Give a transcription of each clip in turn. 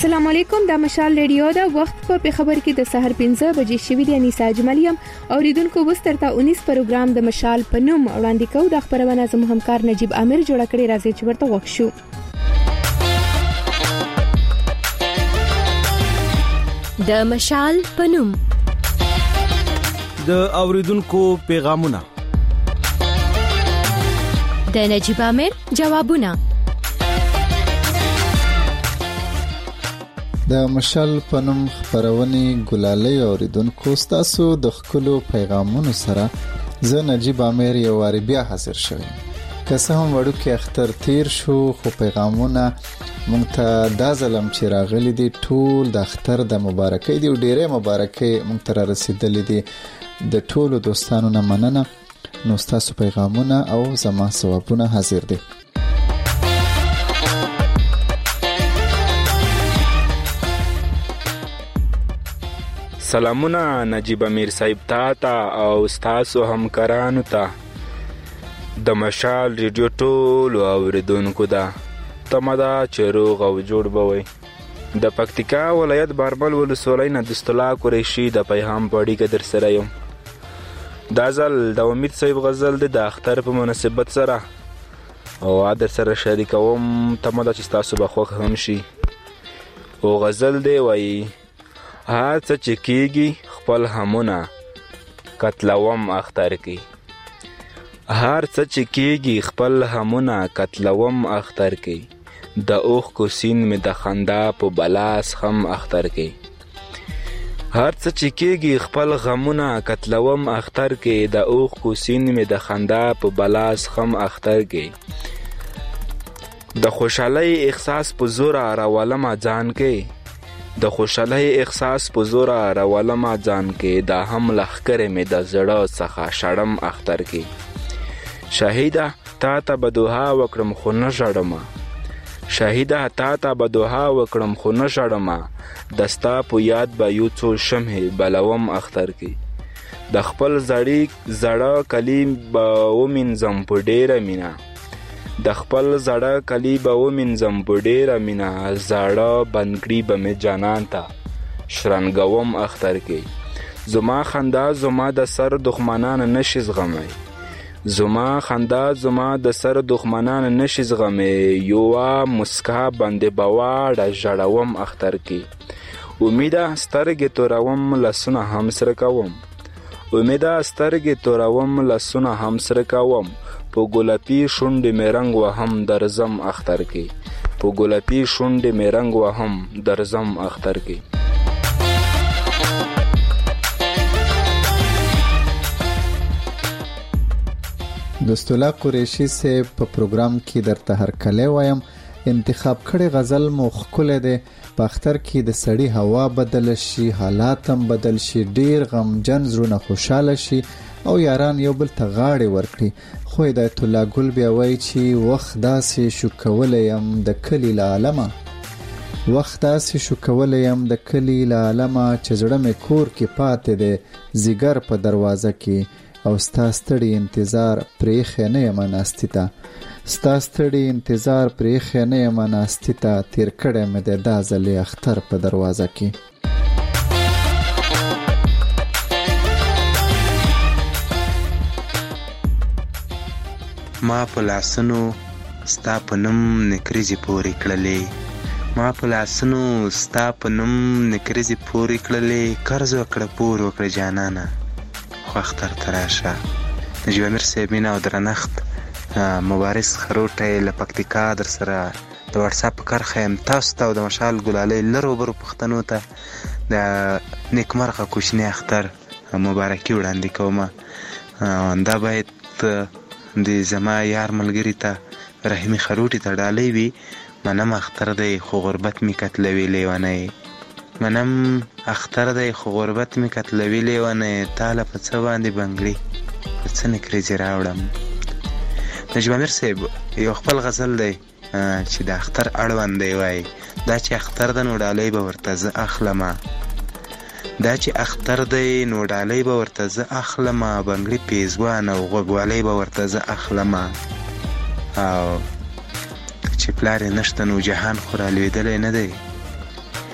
السلام علیکم، د مشال ریډیو دا وخت په خبر کې د سحر 5 بجې شوې د انیسا اجملیم اوریدونکو وسترته 19 پروګرام د مشال په نوم وړاندې کوو. د خبرونه زموږ همکار نجیب عامر جوړ کړی، راځي چې ورته وښیو. د مشال په نوم د اوریدونکو پیغامونه، د نجیب عامر جوابونه. د مشال پنوم خبرونې ګلالۍ اوریدونکو ستاسو د خپلو پیغامونو سره زه نجیب عامر یو واری بیا حاضر شوم. که څه هم وړوکی اختر تیر شو، خو پیغامونه مونږ ته دا ظلم چې راغلي دي ټول د اختر د مبارکۍ دي او ډېرې مبارکۍ مونږ ته را رسېدلې دي. د ټولو دوستانو نه مننه. نو ستاسو پیغامونه او زما ځوابونه حاضر دي. سلامونه نجیب امیر صاحب ته او ستاسو همکارانو ته. د مشال ریډیو ټولو اوریدونکو ده تمه ده چې روغ او جوړ به وئ. د پکتیکا ولایت بارمل ولسوالۍ نه دستلا قریشي د پیغام په اړیکه در سره یم. دا ځل د امید صاحب غزل د اختر په مناسبت سره او در سره شریکوم. تمه ده چې ستاسو به خوښ هم شي. او غزل دی وایي: هر څه چې کېږي خپل همونه قتلوم اختر کې. هر څه چې کېږي خپل همونه قتلوم اختر کې. د اوښکو سیند مې د خندا په بلاس هم اختر کې. هر څه چې کېږي خپل غمونه قتلوم اختر کې. د اوښکو سیند مې د خندا په بلاس هم اختر کې. د خوشحالۍ احساس په زوره راولمه ځان کې. د خوشحالۍ احساس په زوره راولمه ځان کې. دا هم لښکرې مې د زړه څخه شړم اختر کې. شهیده تا ته به دعا وکړم خو نه ژړمه. شهیده تا ته به دعا وکړم خو نه ژړمه. د ستا په یاد به یو څو شمعې بلوم اختر کې. د خپل زړه کلی به ومینځم په ډېره مینه. د خپل زړه کلی به ومینځم په ډېره مینه. زړه بندګړي به مې جانان ته شرنګوم اختر کې. زما خندا زما د سر دښمنان نشي زغمی. زما خندا زما د سر دښمنان نشي زغمی. یوه مسکا باندې به واړه ژړوم اختر کې. امیده سترګې توروم لاسونه هم سره کوم. امیده سترګې توروم لاسونه هم سره کوم. په ګلپي شونډې مې رنګ وهم درځم اختر کې. په ګلپي شونډې مې رنګ وهم درځم اختر کې. دستلا قریشي سے په پروګرام کې درته هرکلی وایم. انتخاب کړي غزل مو ښکلی دی. په اختر کې د سړی هوا بدل شي، حالات هم بدل شي، ډیر غمجن زړونه خوشحاله شي او یاران یو بل ته غاړې ورکړي. خو هدایت الله ګل بیا وایي چې وخت داسې شو کولی یم د کلي له عالمه. وخت داسې شو کولی یم د کلي له عالمه چې زړه مې کور کې پاتې دی زیګر په دروازه کې. او ستا ستړي انتظار پرېښی نه یم ناستې ته. ستا ستړي انتظار پرېښی نه یم ناستې ته. تیر کړی مې دی دا ځلې اختر په دروازه کې. ما په لاسونو ستا په نوم نکریزې پورې کړلې. ما په لاسونو ستا په نوم نکریزې پورې کړلې. قرض وکړه پور وکړه جانانه خو اختر ته راشه. نجیب امیر صاحب مینه او درنښت. مبارز خروټی له پکتیکا در سره د واتساپ په کرښه یم. تاسو ته او د مشال ګلالۍ لرو برو پښتنو ته د نیکمرغه کوچني اختر مبارکي وړاندې کوم. دا باید د زما یار ملګري ته رحیمي خروټي ته ډالۍ وي. منم اختر دی خو غربت می قتلوي لیونی. منم اختر دی خو غربت می قتلوي لیونی. تاله په څه باندې بنګړي په څه نکریزې راوړم. نجیب امیر صاحب یو خپل غزل دی چې د اختر اړوند دی. وایي دا چې اختر ده نو ډالۍ به ورته زه اخلمه. دا چې اختر دی نو ډالۍ به ورته زه اخلمه. بنګړي پیزوان او غوږوالۍ به ورته زه اخلمه. او چې پلار یې نشته نو جهان خو را لوېدلی نه دی.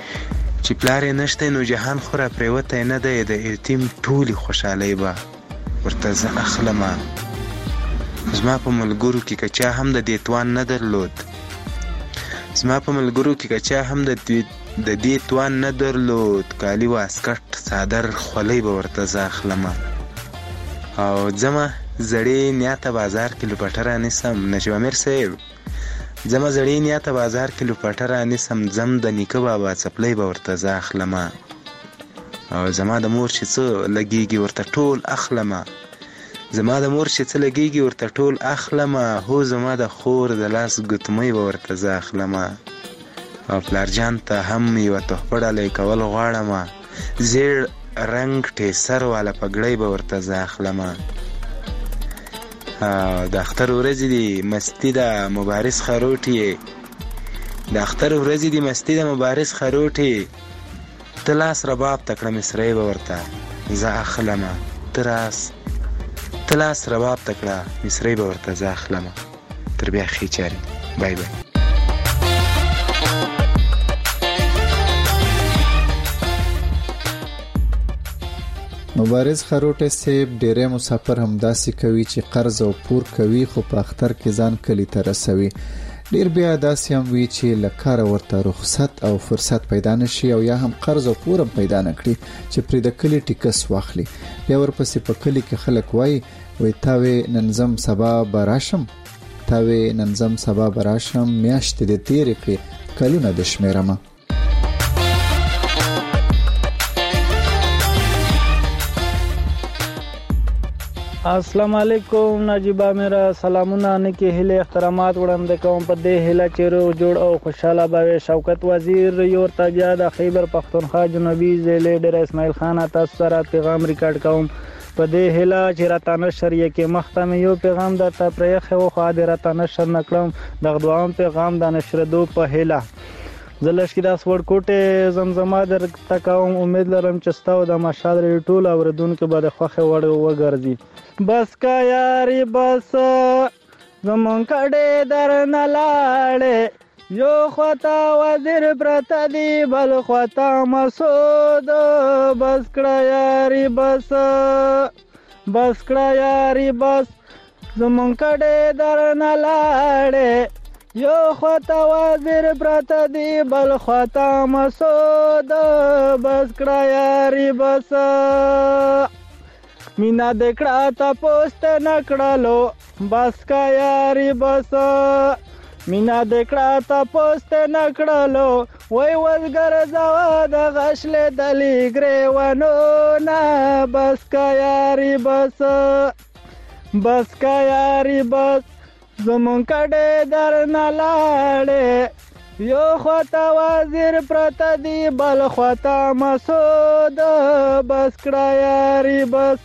چې پلار یې نشته نو جهان خو را پرېوتی نه دی، د یتیم ټولې خوشحالۍ به ورته زه اخلمه. زما په ملګرو کې که چا هم د دې توان نه درلود، زما په ملګرو کې که چا هم د دې توان نه درلود، کالي واسکټ څادر خولۍ به ورته زه اخلمه. او ځمه زړې نیاته بازار کې لوپټه رانیسم. نجیب امیر صاحب ځمه زړې نیاته بازار کې لوپټه رانیسم، ځم د نیکه بابا څپلۍ به ورته زه اخلمه. او زما د مور چې څه لګېږي ورته ټول اخلمه، زما د مور چې څه لګېږي ورته ټول اخلمه. هو زما د خور د لاس ګوتمۍ به ورته زه اخلمه. او پلارجان ته هم یوه تحفه ډالۍ کول غواړمه، زیړ رنګ ټیسر والا پګړۍ به ورته زه اخلمه. د اختر ورځې دي مستي د مبارز خروټې، د اختر ورځې دي مستي د مبارز خروټې، ته لاس رباب ته کړه مصرۍ به ورته زه اخلمه. ته لاس رباب ته کړه مصرۍ به ورته زه اخلمه. تر بیا ښې چارې. بای بای. مبارز خروټی صاحب ډیری مسافر همداسې کوي چې قرض او پور کوي خو په اختر کې ځان کلی ته رسوي. ډیر بیا داسې هم وي چې له کاره ورته رخصت او فرصت پیدا نشي او یا هم قرض او پور هم پیدا نکړي چې پرې د کلي ټیکس واخلي. بیا ورپسې په کلي کې خلک وایي تاوې نن ځم سبا به راشم، تاوې نن ځم سبا به راشم، میاشتې دې تېرې کړې کلونه د شمېرمه. السلام علیکم. نجیب میرا سلامونه نکي هله احترامات وړاندې کوم په دې هله چې رو جوړ او خوشاله به شوکت وزیر یو تاجا د خیبر پختونخوا جنوبي ضلع ډیر اسماعیل خان تاسو سره پیغام ریکارډ کوم په دې هله چې راتانه شریه کې مختم یو پیغام درته پرېخه او خو د راتانه شر نکړم د دوام پیغام د نشر دو په هله زلش کې د سوړ کوټه زمزمه در تکاوم. امید لرم چې ستاسو د مشال ټول اوردونکو به د خوخه وړ وګرځي. بس کا یاري بس زمون کډه در نه لاړې، یو خطا وزیر پرته دی بل خطا مسعود. بس کړه یاري بس، بس کړه یاري بس زمون کډه در نه لاړې، یو خطا وزیر پرته دی بل خطا مسعود. بس کړه یاري بس مینا دکړه تا پوست نکړلو. بس کا یاري بس مینا دکړه تا پوست نکړلو، وای وزګر زوا د غشل دلی ګریوانو نا. بس کا یاري بس، بس کا یاري بس زمون کډه در نه لاړې، یو خطا وزیر پرته دی بل خطا مسعود. بس کړه یاري بس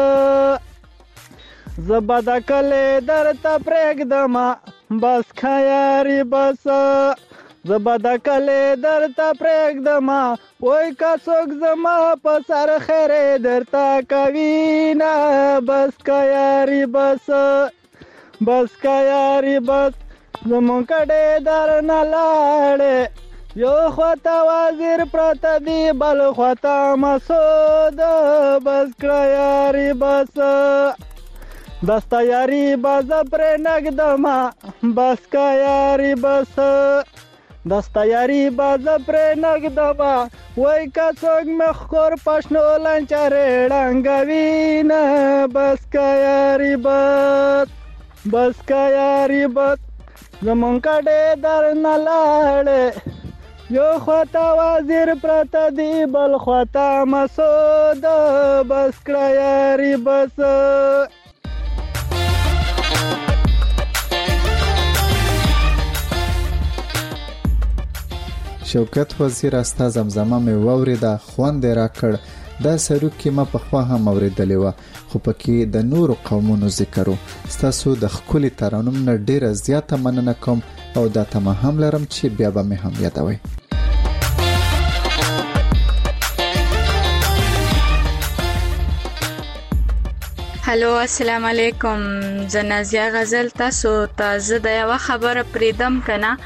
زبد کله درته پرېږدم. بس کړه یاري بس زبد کله درته پرېږدم، وای که څوک زما په سر خیرې درته کوي نه. بس کړه یاري بس، بس کړه یاري بس زمون کډه در نه لاړې، یو خطا وزیر پرته دی بل خطا مسعود. بس کړه یاري بس دستا یاري باز پر نګدما. بس کړه یاري بس دستا یاري باز پر نګدما، وای که څوک مخ کور پښنو لنچره ډنګوي نه. بس کړه یاري بس، بس کړه یاري بس زمون کډه در نه لاړې، یو خطا وزیر پرته دی بل خطا مسعود. بس کړه یاري بس. شوکت وزیر استا زمزمه مې وورېده، خوند یې راکړ. دا سروک کې ما پخوا هم اوریدلې وه خو پکې د نورو قومونو ذکر و. ستاسو د ښکلي ترانم نه ډیره زیاته مننه کوم او دا تمه هم لرم چې بیا به مې هم یادوئ. هلو السلام علیکم. زه نازیه غزل تاسو ته زه د یوه خبره پریدم کنه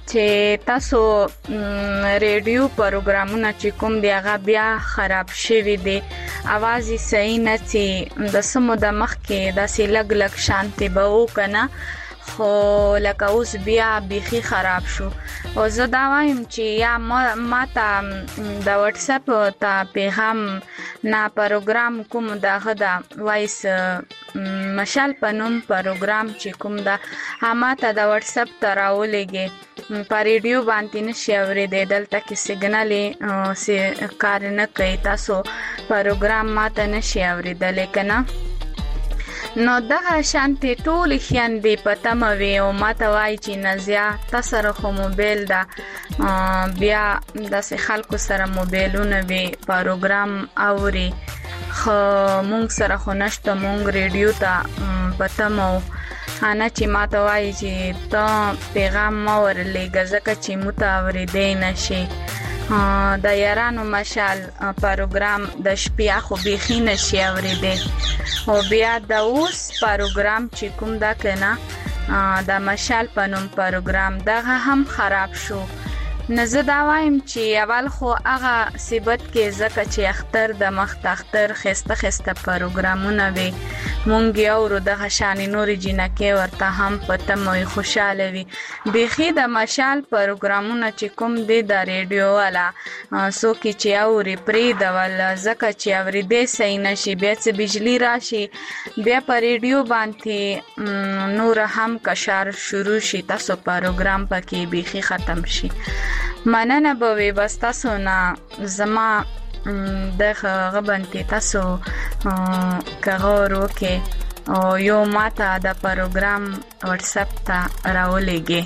چې تاسو ریډیو پروګرامونه چې کوم دی هغه بیا خراب شوی دی आवाज یې صحیح نه چې د سمو د مخ کې د سلګ لګ شانتي به وکنه خو لکه اوس بیا بيخي خراب شو او زه دا وایم چې یا ما ته د واتس اپ ته پیغام نا پروګرام کوم دغه دا وایس مشال پنوم پروګرام چې کوم دا ما ته د واتس اپ ته راولېږي په ریډیو باندې نشي اورېدل دلته کې سیګنال سي کار نه کوي تاسو پروګرام ما ته نشي اورېدل کنه نو دغه شانتي ټول خیاندې پته مې او ما ته وای چې نزیا تاسو خو موبایل دا بیا د خلکو سره موبایلونه وی پروګرام اوري خو مونږ سره خو نشته مونږ ریډیو ته پته مو انا چې ما ته وای چې ته پیغام ما ورلېږه ځکه چې مو ته اورېدې نشي د یارانو مشال پروګرام د شپې خو بيخي نشي اورېدې او بیا د اوس پروګرام چې کوم دا کنه د مشال پنوم پروګرام دغه هم خراب شو نزه دا وایم چې اول خو هغه ثبت کې زکه چې اختر د مخ اختر خسته پروګرامونه وي مونږ یو د شان نوري جنکه ورته هم پته مې خوشاله وي بيخي د مشال پروګرامونه چې کوم دی د ریډیو والا سو کې چې اوري پری د ول زکه چې اوري دې صحیح نشي بیا چې بجلی راشي بیا په ریډیو باندې نور هم کشار شروع شي تاسو پروګرام پکې بيخي ختم شي مننه به وي بس تاسو نه زما دغه غبنتي تاسو کغورو کې او یو ماته د پروګرام واتس اپ ته راولېږي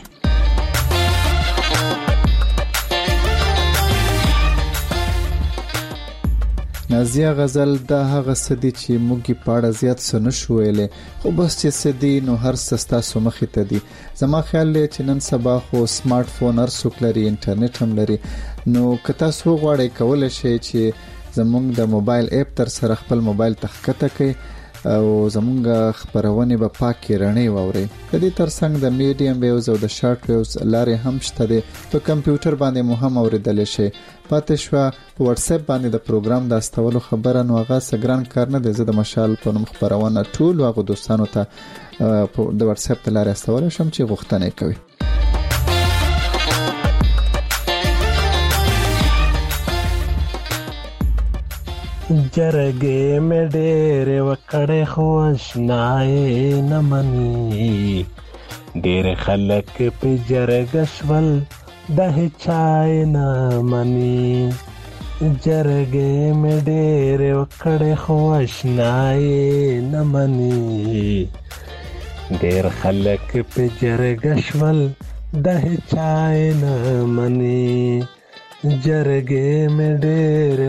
نازیه غزل دا هغه سدي چې موږ په اړه زیات څه نشو ویلې خو بس چې سدي نو هر سستا سو مخې ته دي زما خیال دی چې نن سبا خو سمارټ فون هر څوک لري انټرنیټ هم لري نو کته سو غواړي کول شي چې زموږ د موبایل اپ تر سره خپل موبایل تخکته کوي او زموږ خبرونه په پاکي رڼې ووري د دې ترڅنګ د میډیم ویوز او د شارټ ویوز لارې هم شته دي په کمپیوټر باندې مو هم اوریدل شي پاتې شو په واتس اپ باندې د پروګرام د استولو خبره نو هغه سګران کار نه دی زه د مشال په نوم خبرونه ټول واغو دوستانو ته د واتس اپ د لارې استول شم چې غوښتنه کوي جرګې مې ډېرې وکړې خو اشنای نه مني ډېر خلک په جرګه شول د هیچای نه مني جرګې مې ډېرې وکړې خو اشنای نه مني ډېر خلک په جرګه شول د هیچای نه مني جرګې مې ډېرې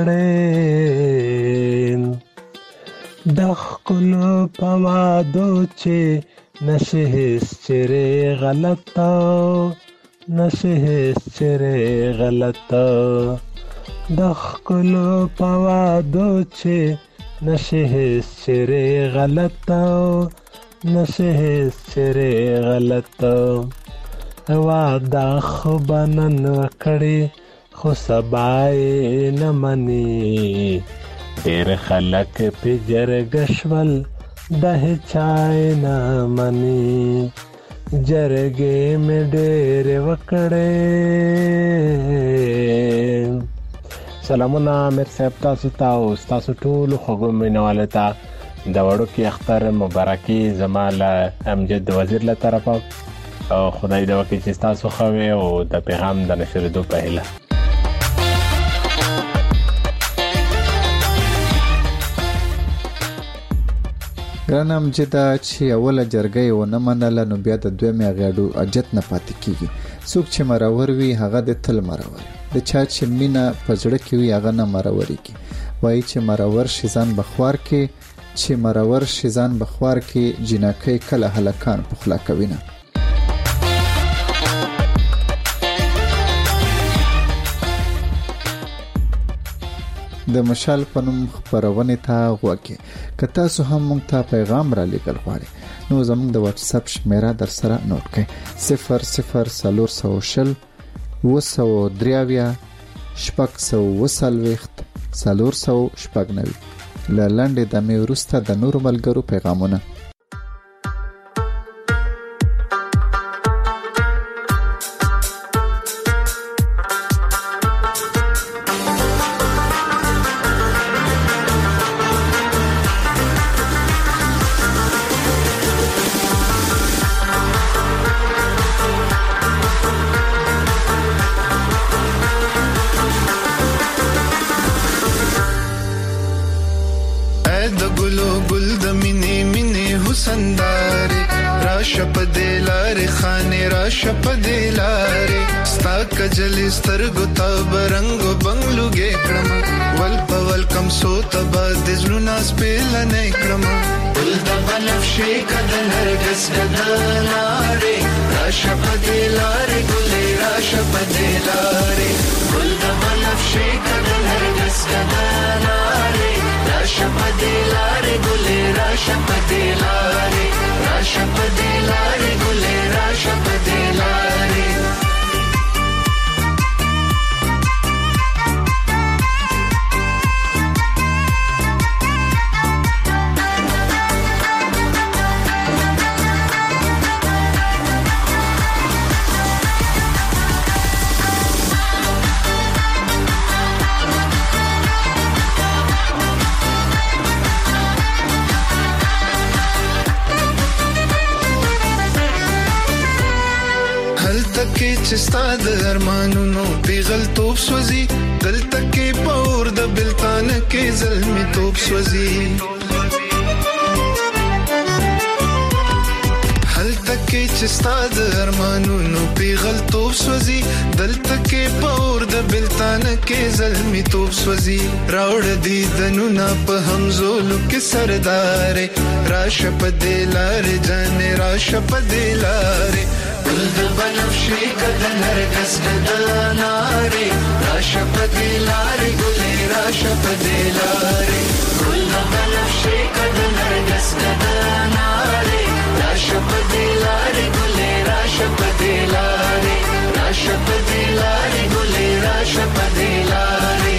وکړې د ښکلو په وادو چې نشي هېڅ چیرې غلطه نشي هېڅ چیرې غلطه د ښکلو په وادو چې نشي هېڅ چیرې غلطه نشي هېڅ چیرې غلطه واده خو به نن وکړې خو سبا یې نه مني ډېر خلک په جرګه شول د هیچای نه مني جرګې مې ډېرې وکړې سلامونه امیر صاحب تاسو ته او ستاسو ټولو خوږو مینوالو ته د وړوکي اختر مبارکي زما له امجد وزیر له طرفه او خدای دې وکړي چې تاسو خو او د پیغام د نشریدو په هیله ګرانم جدا چې اوله جرګه یو نه منله نو بیا د دوی میغاډو اجت نه پاتې کیږي څوک چې مرور وي هغه د تل مرور د چا چې مینا پزړه کې وي هغه نه مروري کی وایي چې مرور شیزان بخوار کې چې مرور شیزان بخوار کې جنکې کله هلکان پخلا کوي نه د مشال په نوم خبرونه ته غوږی که تاسو هم مونږ ته پیغام را لیکل غواړئ نو زموږ د واتس اپ شمیره در سره نوٹ کړئ 00 403 شپږ سلور سو شپږ نوي لنډې دمې وروسته د نورو ملګرو پیغامونه. کجلی سترګو تا برنګو بنگلو ګې کړم ول په ول کم سو تبا د زړه سپېل نه کړم ول د بنفشي کده نرګس کده لارې راشه په دې لارې ګلې راشه په دې لارې ول د بنفشي کده نرګس کده لارې راشه په دې لارې ګلې راشه په دې لارې راشه په دې لارې ګلې راشه په دې لارې. چې ستاد ارمانونو پیغل توپ سوزي دلته کې پور د بلتان کې زلمی توپ سوزي هلته کې چې ستاد ارمانونو پیغل توپ سوزي دلته کې پور د بلتان کې زلمی توپ سوزي راوړ دي دنونه په همزولو کې سردار راشه په دلار جان راشه په دلار ول د بنفشي کده نرګس کده لارې راشه په دې لارې ګلې راشه په دې لارې ول د بنفشي کده نرګس کده لارې راشه په دې لارې ګلې راشه په دې لارې راشه په دې لارې ګلې راشه په دې لارې.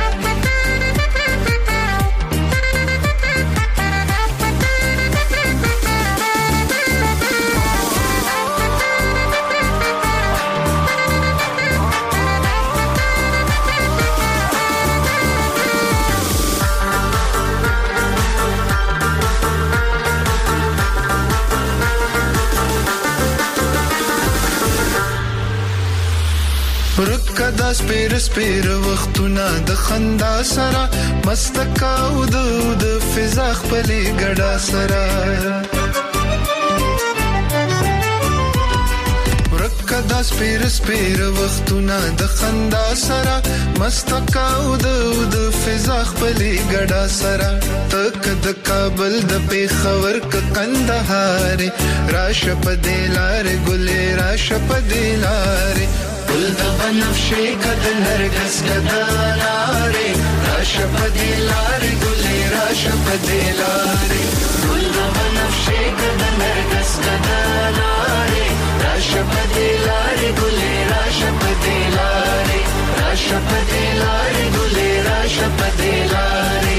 دا سپیر وختونه د خندا سره مستکاو د فضا خپلې ګډا سره ورکه دا سپیر وختونه د خندا سره مستکاو د فضا خپلې ګډا سره تک د کابل د پیښور ک کندهار راشه په دې لار ګلې راشه په دې لار ول د بنفشي کده نرګس کده لارې راشه په دې لارې ګلې راشه په دې لارې ول د بنفشي کده نرګس کده لارې راشه په دې لارې ګلې راشه په دې لارې راشه په دې لارې ګلې راشه په دې لارې.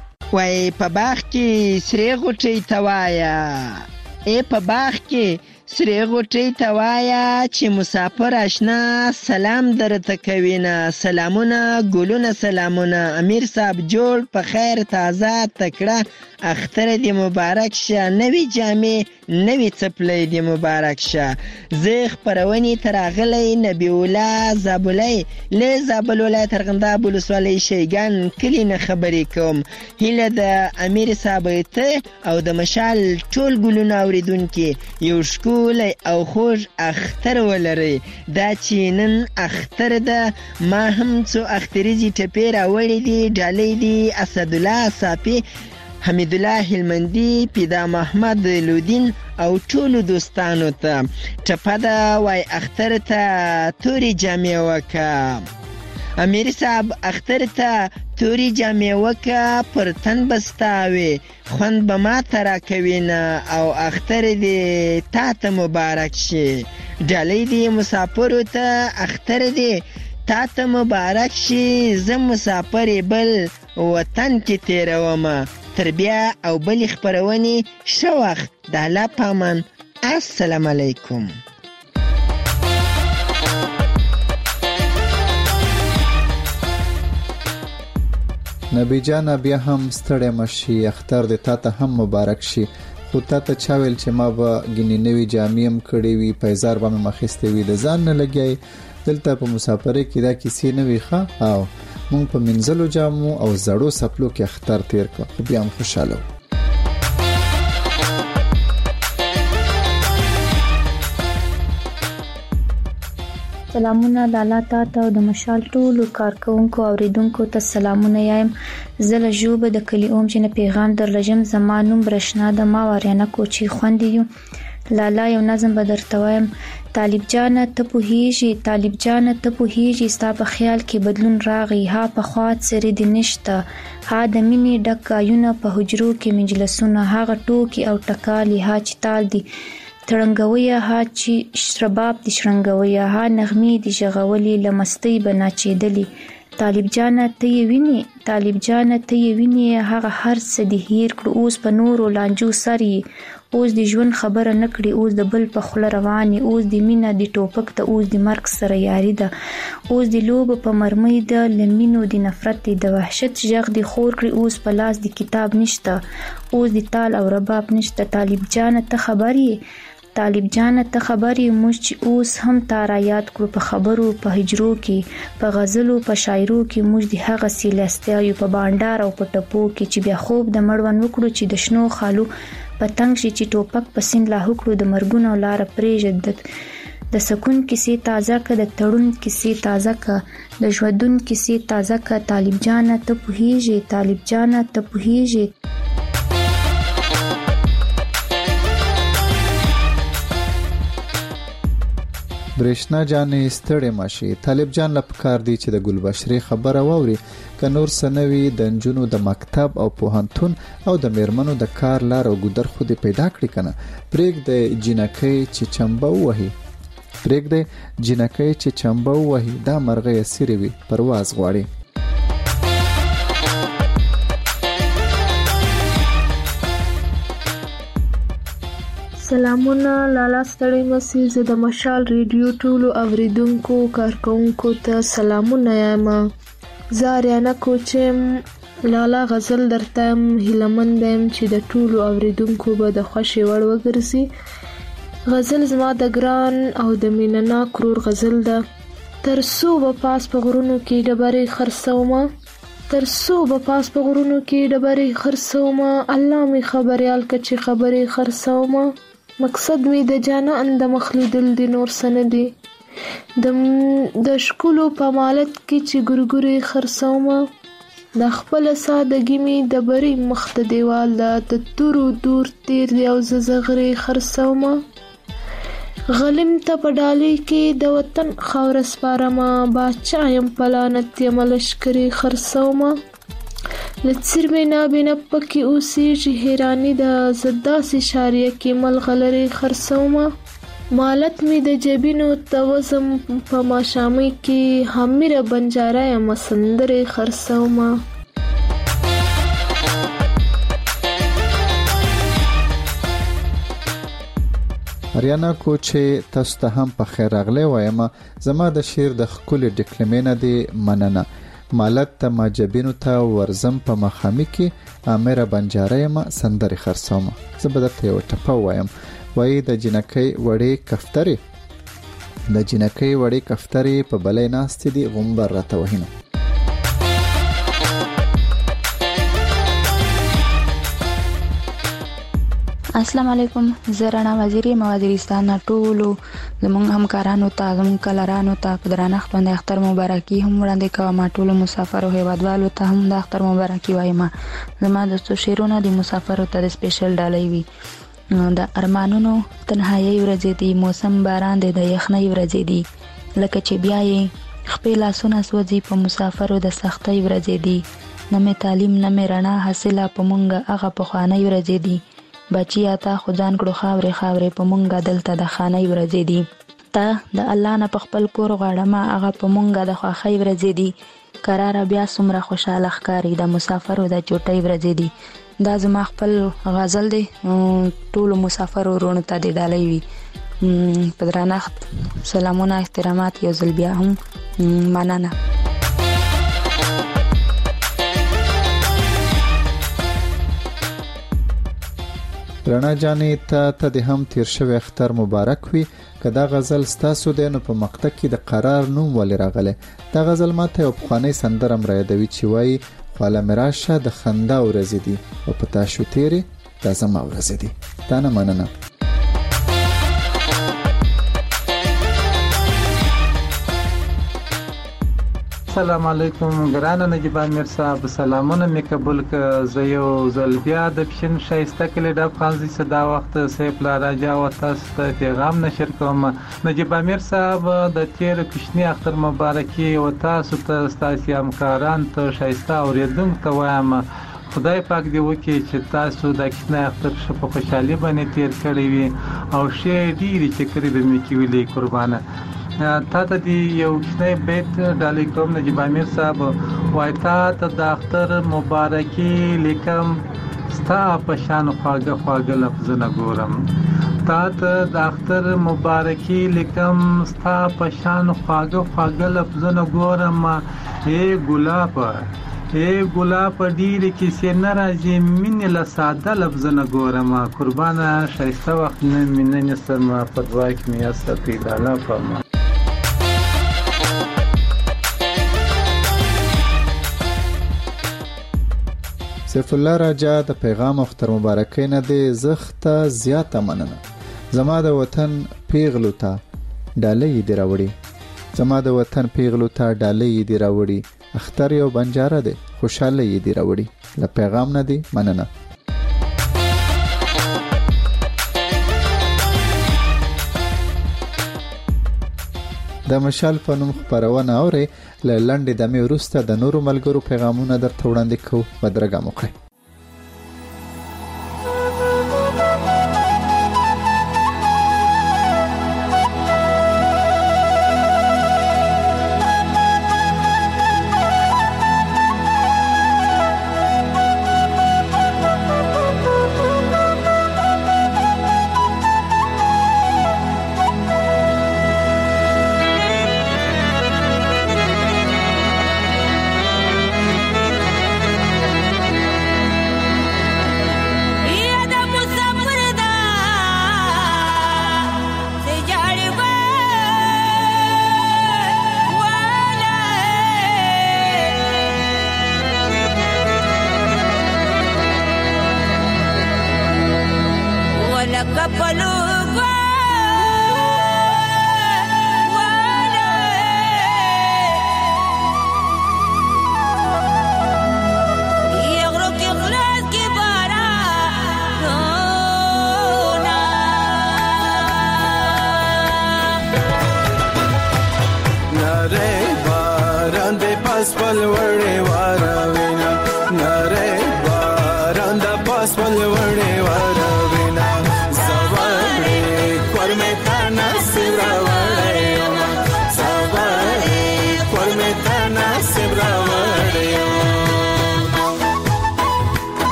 وای په باغ کې سری غوټي توایا په باغ کې سری غوټۍ ته وایا چې مسافر آشنا سلام درته کوي نه. سلامونه ګلونه سلامونه، امیر صاحب جوړ په خیر تازه تکړه، اختر دې مبارک شه، نوی جامې نوی څپلۍ دې مبارک شه. زه خپرونې ته راغلی نبی الله زابلی له زابل ولایت ارغنداب ولسوالۍ شیګان کلي نه خبرې کوم. هیله د امیر صاحب ته او د مشال ټول ګلونه اوریدونکي یو ښکلی او خوږ اختر ولرئ. دا چې نن اختر ده، ما هم څو اختریزې ټپې راوړې دي. ډالۍ دي اسدالله صافي، حمید الله هلمندي، پیدا محمد لودین او ټولو دوستانو ته. ټپه ده وای اختر ته تورې جامې وکه. امیر صاحب اختر ته تورې جامې وکه، پر تن بستاوي خوند به ما ته راکوي نه، او اختر دې تا ته مبارک شي. ډالۍ دې مسافرو ته اختر دې تا ته مبارک شي. زه مسافر بل وطن کې تیرومه، تر بیا او بلې خپرونې ښه وخت. د الله په امان. السلام علیکم. نبی جان بیا هم ستړی مشي، اختر دې تا ته هم مبارک شي. خو تا ته چا ویل چې ما به ګینې نوي جامې هم کړې وي، پیزار به مې مخیستی وي، د ځان نه لګیای. دلته په مسافرۍ کې دا کیسې نه وي ښه. او مونږ په منځلو جامو او زړو سپلو کې اختر تیر کړ، خو بیا هم خوشاله وو. سلامونه لالا تا ته او د مشال ټولو کارکونکو اوریدونکو ته سلامونه یم. زه له ژوبه د کلي اوم چې نه پیغام در لژم. زما نوم برشنا ده، ما واریانه کوچی خوندې یو. لالا یو نظم به درته وایم. طالب جانه ته پوهیږي، طالب جانه ته پوهیږي، ستا په خیال کې بدلون راغی. ها په خوا څرې دې نشته، ها د مینې ډک ګایونه په حجرو کې مجلسونه، هغه ټوکې او ټکالې، ها چې تال دي تړنګویه، ها چې رباب دي شرنګویه، ها نغمې دي ژغولې، له مستۍ به ناچېدلې. طالب جانه ته یې وینې، طالب جانه ته یې وینې، هغه هر څه دې هیر کړو، اوس په نورو لانجو سر یې، اوس د ژوند خبره نه کړي، اوس د بل په خوله روانې، اوس د مینه د ټوپک ته، اوس د مرګ سره یاري ده، اوس د لوبه په مرمۍ ده، له مینو د نفرت د وحشت ژغ د خور کړي، اوس په لاس د کتاب نشته، اوس د تال او رباب نشته. طالب جانه ته خبر یې، طالب جانه ته خبر یې، موږ چې اوس هم تا را یاد کړو، په خبرو په هجرو کې، په غزلو په شاعرو کې، موږ د هغه سیلستیایو په بانډار او په ټپو کې، چې بیا خوب د مړوند وکړو، چې د شنو خالو پتنګ شي، چې ټوپک په سین لا هکړو، د مرګونو لاره پرېږد، د سکون کیسې تازه که، د تړون کیسې تازه که، د ژوندون کیسې تازه که. طالب جانه ته پوهیږي، طالب جانه ته پوهیږي. برېښنا جانې ستړی ماشي. طالب جان له پکار دی چې د ګلبشرې خبره واوري، که نور سنوي د نجونو د مکتب او پوهنتون او د میرمنو د کار لار او ګودر خو دې پیدا کړي کنه. پرېږدی جینکۍ چې چمبه ووهي، پرېږدی جینکۍ چې چمبه ووهي، دا مرغۍ اسیرې وي پرواز غواړي. سلامونه لالا ستړی مسي. زه د مشال ریډیو ټولو اوریدونکو کارکونکو ته سلامونه یم. زه اریانا کوچم لالا غزل درته یم. هیلهمند یم چې د ټولو اوریدونکو به د خوښې وړ وګرځي. غزل زما د ګران او د مینه ناک ورور غزل ده. تر څو به پاس په غرونو کې ډبرې خرڅومه، تر څو به پاس په غرونو کې ډبرې خرڅومه، الله می خبریال که چې خبرې خرڅومه. مقصد می د جانان د مخ لیدل دي، نور څه نه دي. د ښکلو په مالت کې چې ګورګورې خرڅومه، د خپله سادګي مې د بري مخ ته دیوال ده، د تورو دور تیر دی او زه زغرې خرڅومه. غلیم ته په ډالۍ کې د وطن خاوره سپارمه، باچا یم په لعنت یمه لښکرې خرڅومه. له څرمې نابینه پکې اوسېږي حیراني ده، زه داسې شاریه کې ملغلرې خرڅومه. مالت مې د جبینو ته وزم په ماښامۍ کې، حمیره بنجاره یمه سندرې خرڅومه. اریانا کو چې تاسو ته هم په خیر راغلی وایم. زما د شعر د خپل ډیکلمینه دی مننه. مالت ته ماجبینو ته ورزم په مخامی کې امیر بنجاره ما سندري خرڅوم. زبدت یو ټپه وایم. وای د جنکۍ وړې کفتري په بلې ناستې دي غومبر راته وهینه. السلام علیکم. زه رڼا وزیری وزیرستان ټولو زموږ همکارانو ته زموږ کلرانو ته په درنښت باندې اختر مبارکي هم وړاندې کوم. ټولو مسافرو هیوادوالو ته هم د اختر مبارکي وایم. زما د څو شعرونه د مسافرو ته د سپیشل ډالۍ وي. د ارمانونو تنهایی ورځې دي، موسم باران دی، د یخنۍ ورځې دي، لکه چې بیا یې خپل لاسونه سوځي په مسافرو د سختۍ ورځې دي. نه مې تعلیم نه مې رڼا حاصله په مونږه هغه پخوانۍ ورځې دي. بچیا تا خو ځان کړو خاورې په مونږه دلته د خانۍ ورځې دي. تا د الله نه په خپل کور غواړم هغه په مونږه د خوښۍ ورځې دي. قراره بیا څومره خوشاله ښکاري د مسافرو د چوټۍ ورځې دي. دا زما خپل غزل دی، ټولو مسافرو ورونو ته د ډالۍ وي. په درنښت سلامونه احترامات یو ځل بیا هم مننه. رڼا جانې ته د هم تیر شوی اختر مبارک وي. که دا غزل ستاسو دی نو په مقطع کې د قرار نوم ولې راغلی؟ دا غزل ماته یو پخوانی سندره مریادوي چې وایي خواله مراشه د خندا ورځې دي او په تاسو تیرې دا زما ورځې دي. دا نه مننه. السلام علیکم ګرانه نجیب امیر صاحب، سلامونه مې قبول ک. زه یو ځل بیا د پښین شایسته کلی د افغانزي صدا وخت سیف لا راجا و تاسو ته پیغام نشر کوم. نجیب امیر صاحب د تیر کوچنی اختر مبارکي و تاسو ته ستاسو همکاران ته شایسته اوریدونکو ته وایم. خدای پاک دې وکړي چې تاسو د کوچنی اختر په خوشحالي باندې تیر کړی وي او شی ډیری چې کړی به مې کیولې قربانه. تا ته دی یو کښنی بیت ډالۍ کوم نجیب امیر صاحب. وای تا ته د اختر مبارکي لیکم ستا په شان خواږه لفظونه ګورم. تا ته د اختر مبارکي لیکم ستا په شان خواږه لفظونه ګورم. ای ګلاب ډیرې کیسې نه راځي مینې له ساده لفظونه ګورم. قربانه ښایسته وخت نه مینه سم په دعا کې مې یاسته پیداله کوم. سیف الله راجا د پیغام اختر مبارکۍ نه دی زخته زیاته مننه. زما د وطن پیغلو ته ډالۍ دی راوړي. اختر یو بنجاره دی خوشاله دی راوړي. له پیغام نه دی مننه. د مشال په نوم خبرونه اوري. له لنډې دمې وروسته د نورو ملګرو پیغامونه درته وړاندې کوو. بدرګه مو کړئ.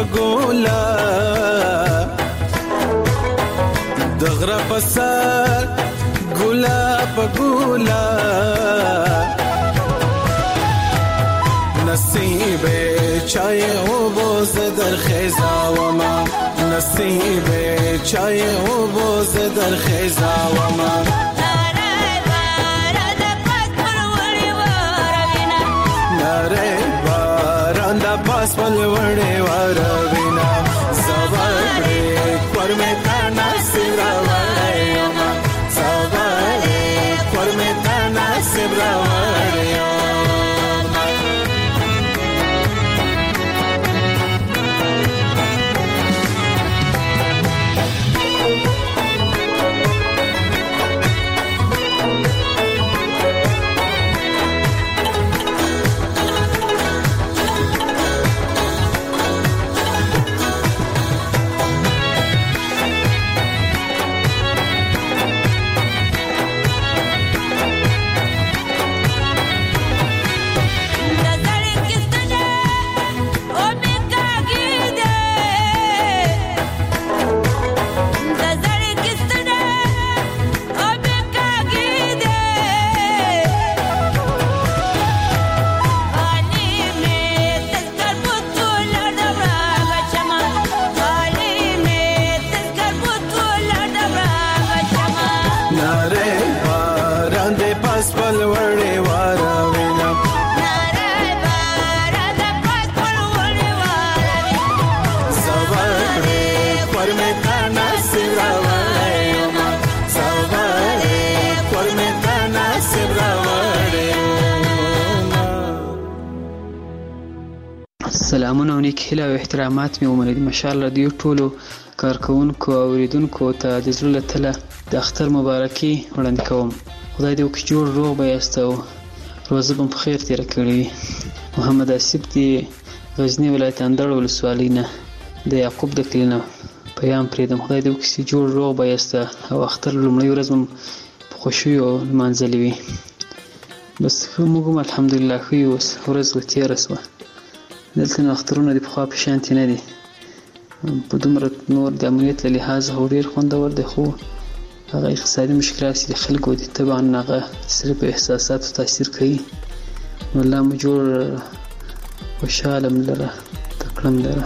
ګولا دغره پسر ګولا په ګولا نصیب چای او بوز در خزا و ما نصیب چای او بوز در خزا و ما ناره باران دا پاس پل وڑے واروینا زوارے کرمے تانا سبرا وڑے ما زوارے کرمے تانا سبرا وڑے سلامونه او نیک هیله او احترامات مې ومنئ. مشال رادیو ټولو کارکونکو او اوریدونکو ته د زړه له تله د اختر مبارکي وړاندې کوم. خدای دې وکړي جوړ روغ به یاست او روزه به مو په خیر تېره کړې وي. محمد آصف د غزني ولایت اندړ ولسوالۍ نه د یعقوب د کلي نه پیام پرېږدم. خدای دې وکړي چې جوړ روغ به یاست او اختر لومړۍ ورځ مو په خوښیو لمانځلې وي. بس موږ هم الحمدلله ښه یو، ورځ تېره شوه. دلته نو اخترونه د پخوا په شانتې نه دي، په دومره نور د امنیت له لحاظه هو ډېر خوندور دی، خو هغه اقتصادي مشکلات چې د خلکو دي طبعا هغه صرف په احساساتو تاثیر کوي. نو الله مو جوړ خوشحاله م لره تکړه م لره.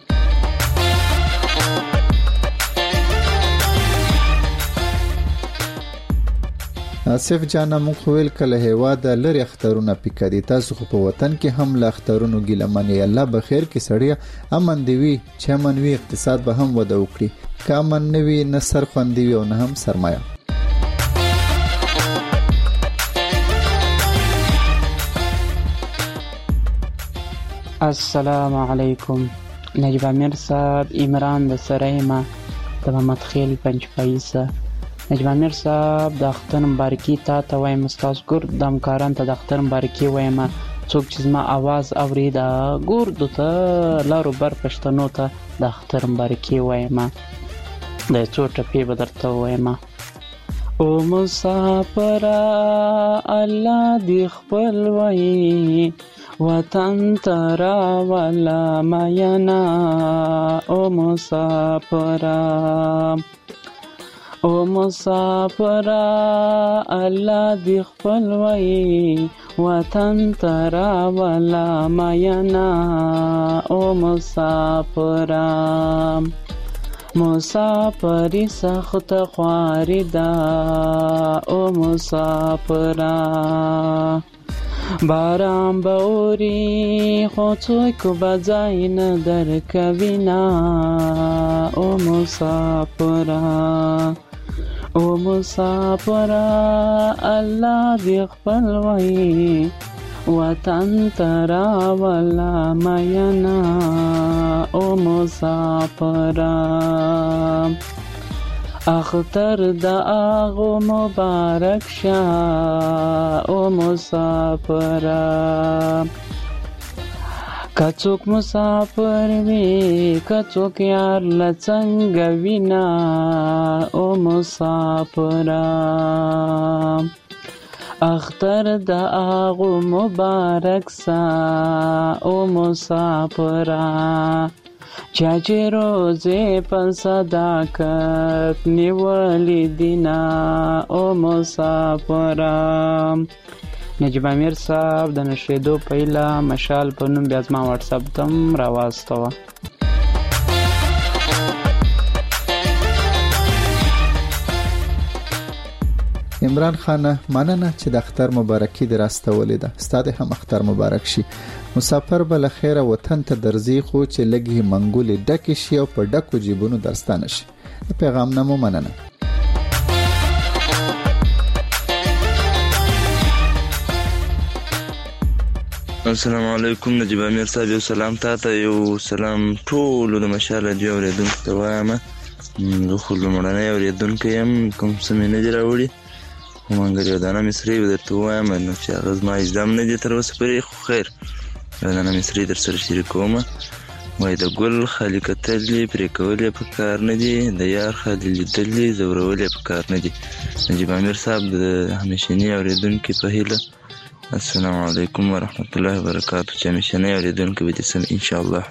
آصف جانا مونږ ویل کله هیواد لري اخترونه پکدي، تاسو خو په وطن کې هم لا اخترونو ګیله منی. الله بخیر کې سړی امن دی وي چې امن وي اقتصاد به هم وده وکړي، که امن نه وي نه سر خوندي وي او نه هم سرمایه. السلام علیکم. نجیب امیر صاحب عمران د سرایما د محمد خیل پنځپایسه. نجیب امیر صاحب د اختر مبارکي تا ته وایم، ستاسو ګور د همکارانو ته د اختر مبارکي وایم. څوک چې زما आवाज اوري د ګوردو ته لارو بر پښتنو ته د اختر مبارکي وایم. د څو ټپې به درته وایم. او مسافر الله دی خپل وای وطن ترا ولا مینا. او مسافر او مسافر الله دی خپل وای وطن ترا ولا مینا. او مسافر مسافری سخت خواری دا. او مسافر باران باوری خو څوک به ځای نه درکوینا. او مسافر او مسافر الله دی خپل وای وطن ترا ولا مینا. او مسافر اختر د اغو مبارک شه. او مسافر کڅوک مسافر وی کڅوک یار لڅنګ وینا. او مسافر اختر د اغو مبارک سا. او مسافر چا چې روزې په صداقت نیولې دینا او مسافرام. نجیب امیر صاحب د نشریدو پیله مشال په نوم بیا زما واتس اپ تم راواستوه. عمران خان مننه چې د اختر مبارکي دراستولې ده. ستاسو هم اختر مبارک شي. مسافر بل خیره وطن ته درځي خو چې لګي منګولې ډکه شي او په ډکو جیبونو درستانه شي. د پیغام نامو مننه. السلام علیکم نجیب امیر صاحب، یو سلام تاته، یو سلام ټول د مشال دی اوریدونکو ته وایم. زه خو لمړنی اوریدونکی یم، کوم څه مې نه دي راوړي، مګر یو دانه مصري درته وایم نو چې هغه زما اجدام نه دي تر اوسه پورې، خو خیر یو دانه مصري در سره شریکوم. وایي د ګل خالي کتلې پرې کول یې په کار نه دي، د یار خالي لیدلې زورول یې په کار نه دي. نجیب امیر صاحب د همیشني اوریدونکي په هیله السلام علیکم ورحمت الله وبرکاته، چې همیشني اوریدونکي به دې سم ان شاء الله.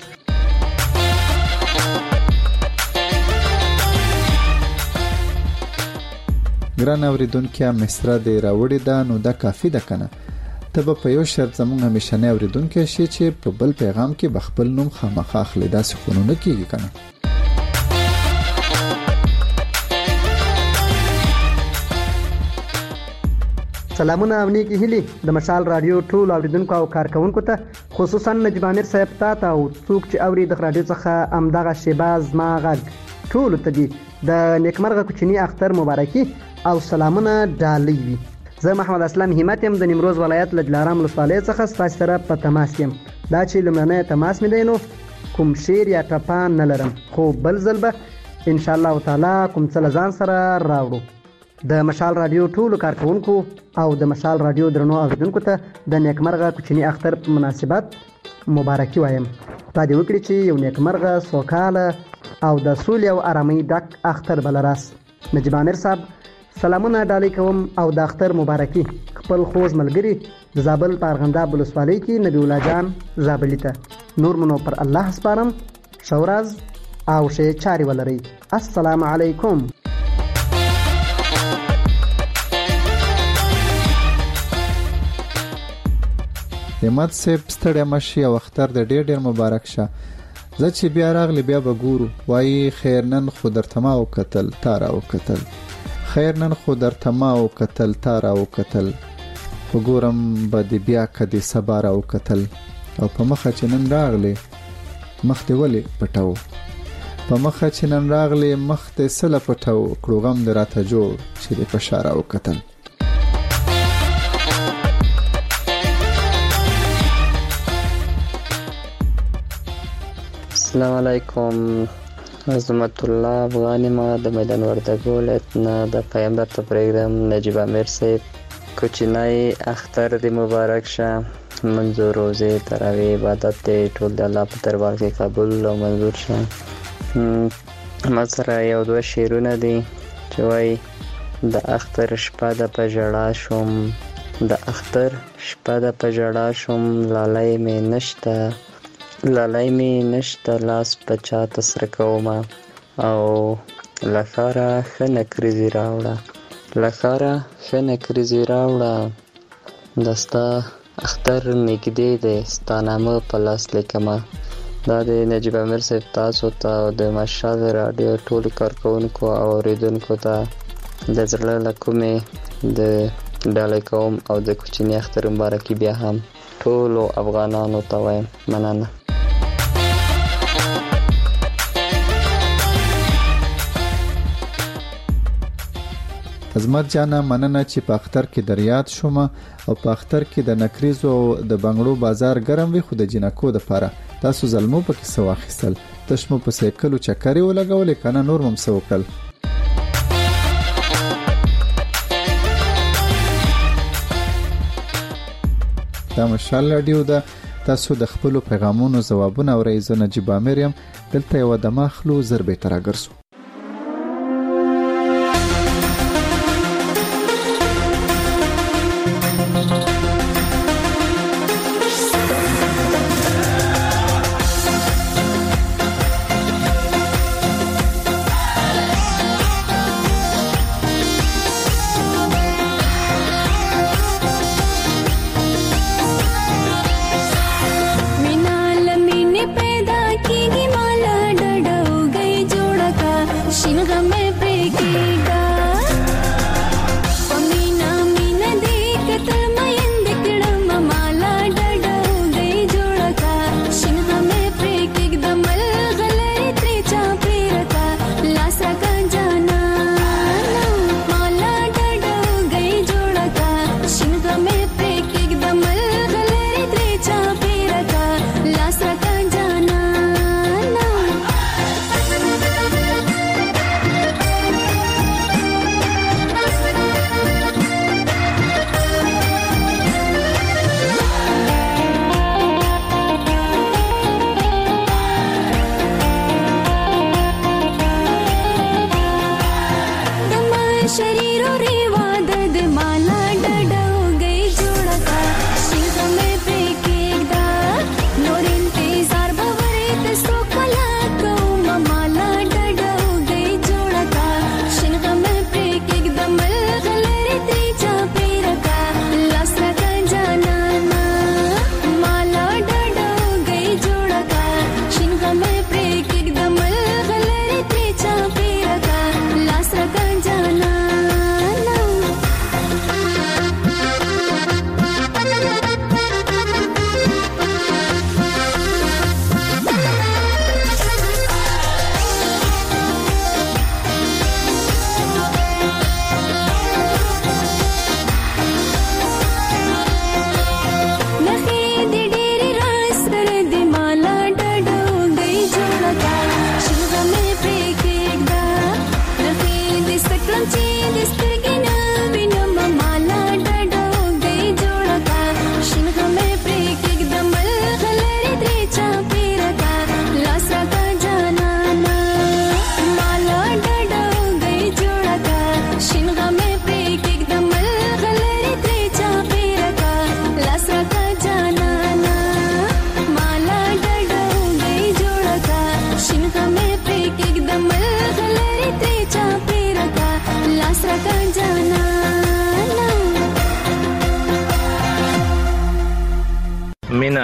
ګران اوریدونکو مصره دې راوړی دا نو دا کافی ده کنه. ته په یو شرط زموږ همیشني اوریدونکو شي چې په بل پیغام کې بخپل نوم خامخا اخلي، داسې خونونه کیږي کنه. سلامونه او نیکی هیلي د مشال رادیو ټول اوریدونکو او کارکونکو ته، خصوصا نجیب امیر صاحب ته او څوک چې اوري د رادیو څخه امدغه شیباز ما غږ ټول ته دي د نیکمرغه کوچنی اختر مبارکي او سلامونه ډالۍ وي. زه محمد اسلام همت يم د نیمروز ولایت لجلارام ولسوالۍ څخه ستاسو سره په تماس یم. دا چې لمړنی تماس مې دی نو کوم شعر یا ټپان نه لرم، خو بل ځل به ان شاء الله تعالی کوم څه ځان سره راوړو. د مشال رادیو ټول کارکونکو او د مشال رادیو درنو اوریدونکو ته د نیکمرغه کوچنی اختر په مناسبت مبارکي وایم. دا دې وکړي چې یو نیکمرغه سوکاله او د سولې او آرامۍ ډک اختر بلراس. نجیب امیر صاحب سلامونه ډالۍ کوم او د اختر مبارکي خپل خوږ ملګری د زابل په ارغنداب ولسوالۍ کې نبی الله جان زابلي ته. نور منو پر الله سپارم. شوراز او شه چاري ولري. السلام علیکم. همت صاحب ستړی مشي او اختر د ډېر ډېر مبارک شه. زه چې بیا راغلی بیا به ګورو. وایي خیر نن خو درته ما وکتل تا را وکتل، خیر نن خو درته ما وکتل تا را وکتل، خو ګورم به دې بیا کدې سبا را وکتل. او په مخه چې نن راغلی مخ دې ولې پټو، په مخه چې نن راغلی مخ دې سله پټو، کړو غم دې راته جوړ چې دې په شا را وکتل. السلام علیکم. عظمت الله افغانی ما د میدان وردګو ولایت نه د پیغمبر ته پرېږدم. نجیب امیر صاحب کوچنی اختر دې مبارک شه. منظور روزې تراویح عبادت دې ټول د الله په دربار کې قبول او منظور شه. ما سره یو دوه شعرونه دي چې وایي د اختر شپه د په ژړا شوم، د اختر شپه د په ژړا شوم، لالی مې نشته، لالی مې نشته، لاس په چاته سره کومه، او له ښاره ښه نکریزې راوړه، له ښاره ښه نکریزې راوړه، دا ستا اختر نږدې دی، ستا نامه په لاس لیکمه. دا د نجیب امیر صاحب تاسو ته او د مشال راډیو ټولو کارکونکو او اورېدونکو ته د زړه له کومې د ډالۍ کوم او د کوچني اختر مبارکي بیا هم ټولو افغانانو ته وایم. مننه. عظمت جانا مننه چې په اختر کې دریاد شوم او په اختر کې د نکریزو او د بنگړو بازار ګرم وي، خو د جنکو د پاره تاسو زلمو پکې سو اخیستل، تشمو په سیکلو چکرې ولګولې کنه نور مم سو وکړل. دا مشال رادیو ده، تاسو د خپل پیغامونو ځوابونه اورئ. زه نجیب امیر یم، دلته یو د مخلو زر به تر اگرسو.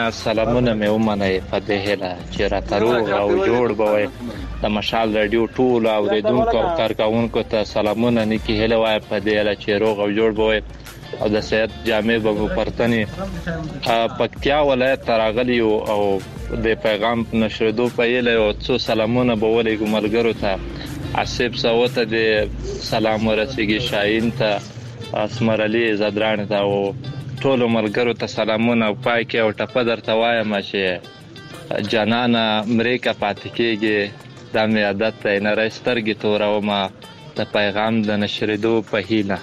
سلامونه مې ومنئ په دې هیله چې راته روغ او جوړ به وئ. د مشال رادیو ټولو اورېدونکو او کارکوونکو ته سلامونه، نیکې هیلې وایم په دې هیله چې روغ او جوړ به وئ او د صحت جامې به مو پرتنې. پکتیا ولایت ته راغلي یو او د پیغام نشریدو په هیله یو څو سلامونه به ولېږو ملګرو ته. عصیب سوو ته د سلام ورسیږي، شاهین ته، اسمر علي زدران ته او ټولو ملګرو ته سلامونه. او پای کې او ټپه درته وایم چې جانانه مریکه پاتې کېږي، دا مې عادت دی، نری سترګې تورومه د پیغام د نشریدو په هیله.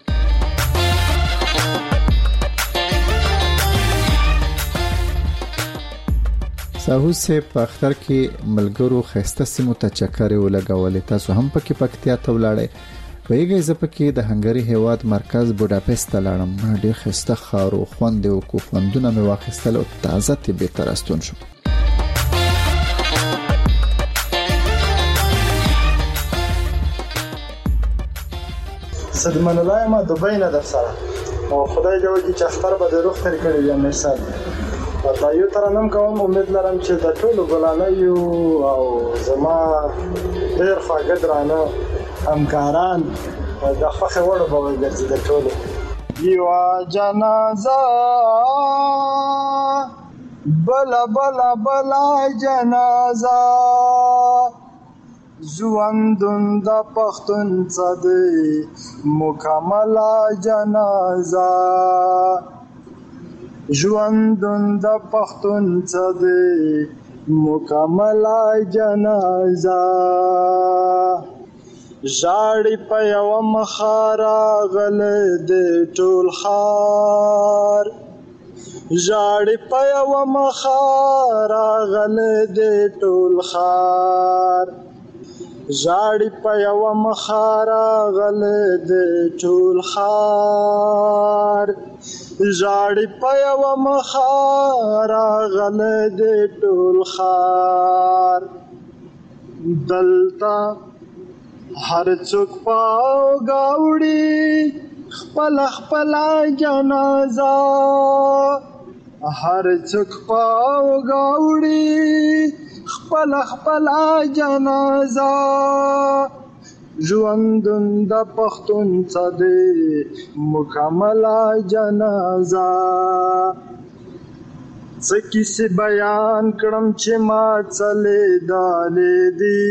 ساهوس سے په اختر کې ملګرو خسته سیمو ته چکرې ولګولې. تاسو هم پکې پکتیا ته ولاړئ. ویګي زپکې د هنګری هیواد مرکز بوداپست ته لاړم. ډېر خسته خارو خوند او کو خوندونه مې واخیستل او تازه طبي ترستون شو. صدمن الله ما دوبۍ نه در سره او خدای دې وکړي چې اختر به د روغ تر کړی یا مرساد دا یو ترنم کوم. امید لرم چې د ټولو ګلانیو او زما ډېر خواږه درانه همکاران د خوښې وړ به وګرځي. د ټولو یوه جنازه بله بله بله جنازه ژوندون د پښتون څه دی مکمله جنازه ژوندون د پښتون څه دی مکمله جنازه ژاړي په یوه مخه راغلی دی ټول ښار ژاړي په یوه مخه راغلی دی ټول ښار ژاړي په یوه مخه راغلی دی ټول ښار ژاړي په یوه مخه راغلی دی ټول ښار دلته هر څوک پاوګه وړي خپله خپله جنازه هر څوک پاوګه وړي خپله خپله جنازه ژوندون د پښتون څه دی مکمله جنازه څه کیسې بیان کړم چې ما څه لیدلې دي